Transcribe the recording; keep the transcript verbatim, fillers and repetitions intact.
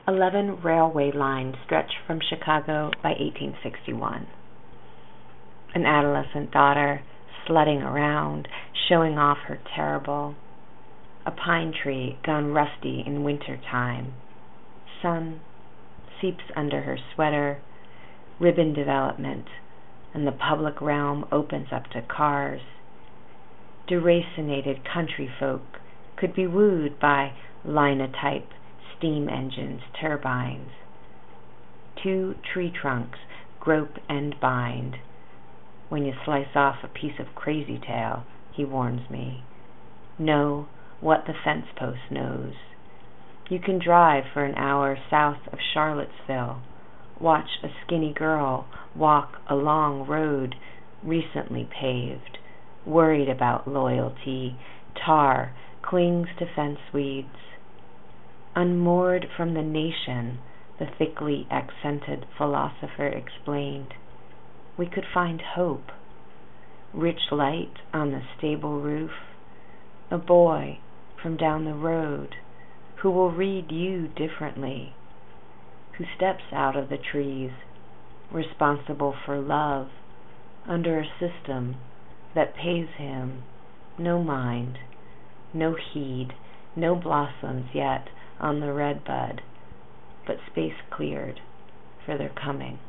Eleven railway lines stretch from Chicago by eighteen sixty-one. An adolescent daughter sledding around, showing off her terrible. A pine tree gone rusty in winter time. Sun seeps under her sweater. Ribbon development, and the public realm opens up to cars. Deracinated country folk could be wooed by linotype steam engines, turbines. Two tree trunks grope and bind. When you slice off a piece of crazy tail, he warns me, know what the fence post knows. You can drive for an hour south of Charlottesville, watch a skinny girl walk a long road recently paved, worried about loyalty, tar clings to fence weeds. Unmoored from the nation, the thickly accented philosopher explained, we could find hope. Rich light on the stable roof, a boy from down the road who will read you differently, who steps out of the trees, responsible for love, under a system that pays him no mind, no heed, no blossoms yet on the red bud, but space cleared for their coming.